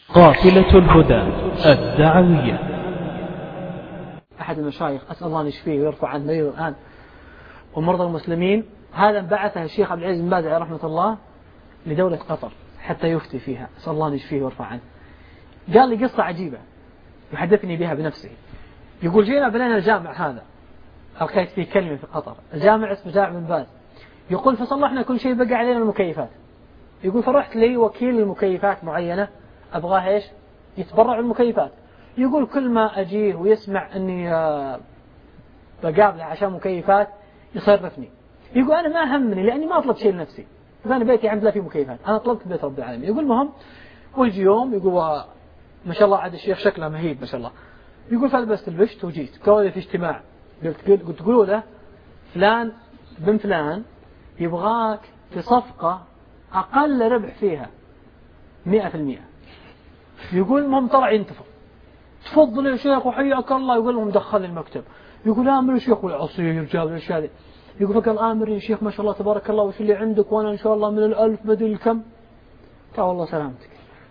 قافلة الهدى الدعوية. أحد المشايخ أسأل الله أن يشفيه ويرفع عن مريض الآن ومرضى المسلمين، هذا بعثه الشيخ عبد العزيز بن باز عليه رحمة الله لدولة قطر حتى يفتي فيها، أسأل الله أن يشفيه ويرفع عنه. قال لي قصة عجيبة يحدثني بها بنفسه. يقول جينا بنينا الجامع هذا، ألقيت فيه كلمة في قطر، الجامع اسمه جامع بن باز. يقول فصلحنا كل شيء، بقى علينا المكيفات. يقول فرحت لي وكيل المكيفات معينة أبغاه إيش يتبرع بالمكيفات. يقول كل ما أجيه ويسمع أني بقابله عشان مكيفات يصرفني. يقول أنا ما همني لأني ما أطلب شيء لنفسي، فأنا بيتي عند لا فيه مكيفات، أنا طلبت بيت رب العالمين. يقول مهم ويجي يوم يقول ما شاء الله عاد الشيخ شكله مهيب ما شاء الله. يقول فلبست البشت وجيت قولي في اجتماع، قلت تقولوا له فلان بن فلان يبغاك في صفقة أقل ربح فيها 100%. يقول المهم طلع ينتفض، تفضل يا شيخ وحياك الله. يقول لهم دخل المكتب، يقول آمر يا شيخ والعصير جاب الأشياء هذه. يقول فقال آمر يا شيخ ما شاء الله تبارك الله وش اللي عندك وأنا إن شاء الله من 1000 بدل كم. قال والله سلامتك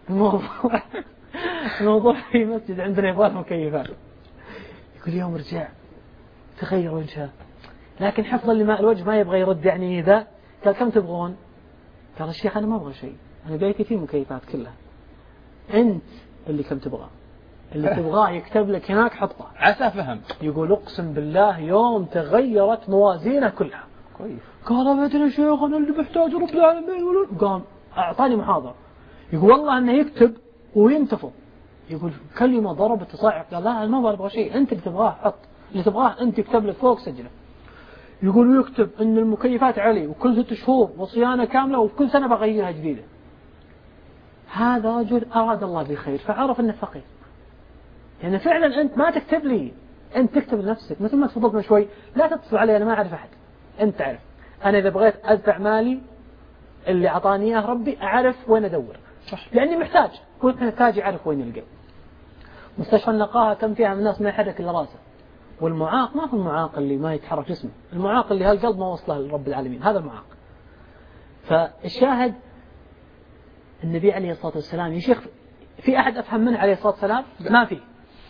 الموضوع في مسجد عندنا يبغى مكيفات. يقول يوم رجع تغير وجهه لكن حفظا لما الوجه ما يبغى يرد يعني إذا قال كم تبغون؟ قال الشيخ أنا ما أبغى شيء، أنا بيتي فيه مكيفات كلها، أنت اللي كم تبغى، اللي تبغاه يكتب لك هناك حطه. عسى فهم. يقول أقسم بالله يوم تغيرت موازينه كلها. كويس. قال ما أدري يا شيخ أنا اللي بحتاج رب العالمين. قام أعطاني محاضرة. يقول والله أنه يكتب وينتفض. يقول كلمة ضربت تصاعق. قال لا أنا ما أبغى شيء، أنت اللي تبغاه حط، اللي تبغاه أنت يكتب لك فوق سجله. يقول ويكتب أن المكيفات علي وكل 6 شهور وصيانة كاملة وكل سنة بغيرها جديدة. هذا رجل أراد الله بخير فعرف أنه فقير. يعني فعلا أنت ما تكتب لي، أنت تكتب لنفسك. مثل ما تفضلنا شوي لا تتصل علي أنا ما أعرف أحد، أنت تعرف. أنا إذا بغيت أدفع مالي اللي أعطاني إياه ربي أعرف وين أدور، لأني محتاج، كل محتاج يعرف وين يلقى. مستشفى النقاهة كم فيها من الناس ما يحرك إلا راسه، والمعاق ما هو المعاق اللي ما يتحرك جسمه، المعاق اللي هالقلب ما وصله لرب العالمين، هذا المعاق. فالشاهد النبي عليه الصلاة والسلام يا شيخ في أحد أفهم منه عليه الصلاة والسلام؟ ما في.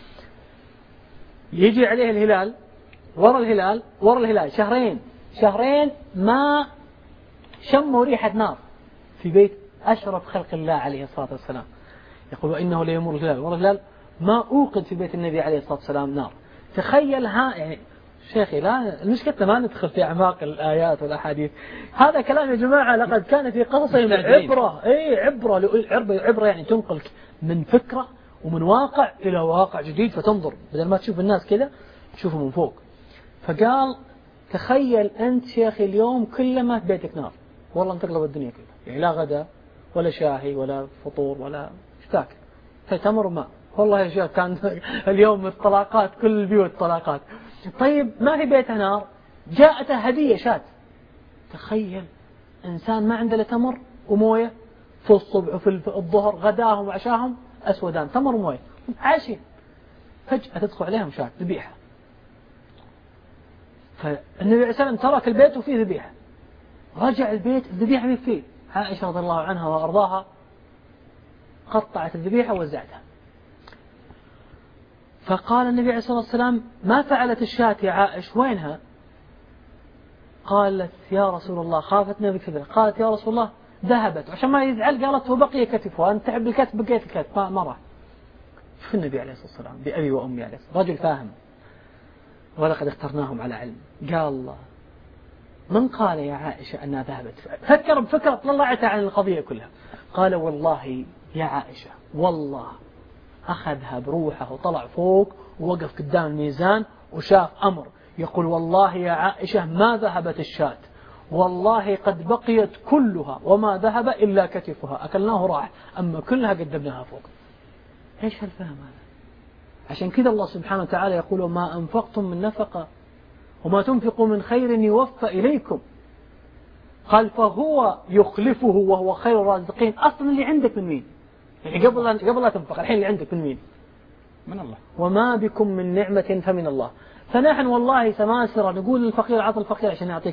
يجي عليه الهلال ورا الهلال ورا الهلال شهرين ما شموا ريحة نار في بيت أشرف خلق الله عليه الصلاة والسلام. يقول وإنه ليمر الهلال ورا الهلال ما أوقد في بيت النبي عليه الصلاة والسلام نار. تخيل يعني شيخي لا المشكلة ما ندخل في أعماق الآيات والأحاديث، هذا كلام يا جماعة لقد كان في قصصهم عبرة يعني تنقلك من فكرة ومن واقع إلى واقع جديد فتنظر بدل ما تشوف الناس كذا تشوفه من فوق. فقال تخيل أنت شيخي اليوم كلما بيتك نار والله انتقلب الدنيا كلها، يعني لا غدا ولا شاهي ولا فطور ولا اشتاك تمر وماء. والله يا شيخ كان اليوم الطلاقات كل البيوت طلاقات. طيب ما في بيته نار، جاءته هدية شات. تخيل إنسان ما عنده تمر وموية في الصبح وفي الظهر غداهم وعشاهم أسودان تمر وموية عاشين، فجأة تدخل عليهم شات ذبيحة. فالنبي عليه السلام ترك البيت وفيه ذبيحة، رجع البيت الذبيحة فيه. عائشة رضي الله عنها وأرضاها قطعت الذبيحة ووزعتها. فقال النبي عليه الصلاة والسلام ما فعلت الشاة يا عائش وينها؟ قالت يا رسول الله خافتنا بكذا. قالت يا رسول الله ذهبت، عشان ما يزعل قالت هو بقي كتفه أنت تعب الكتف بقيت الكتف ما راح. شوف النبي عليه الصلاة والسلام بأبي وأمي عليه الصلاة، رجل فاهم ولقد اخترناهم على علم. قال الله من قال يا عائشة أنها ذهبت؟ فكر بفكرة طلعتها عن القضية كلها. قال والله يا عائشة والله أخذها بروحه وطلع فوق ووقف قدام الميزان وشاف أمر يقول والله يا عائشة ما ذهبت الشاة، والله قد بقيت كلها وما ذهب إلا كتفها أكلناه راح، أما كلها قدمناها فوق. إيش هالفهم هذا؟ عشان كذا الله سبحانه وتعالى يقول ما أنفقتم من نفقة وما تنفقوا من خير يوفى إليكم. قال فهو يخلفه وهو خير الرازقين. أصلا اللي عندك من مين؟ يعني قبل لا تنفق الحين اللي عندك من مين؟ من الله. وما بكم من نعمة فمن الله. فنحن والله سماسرة نقول للفقير عطى الفقير عشان يعطيك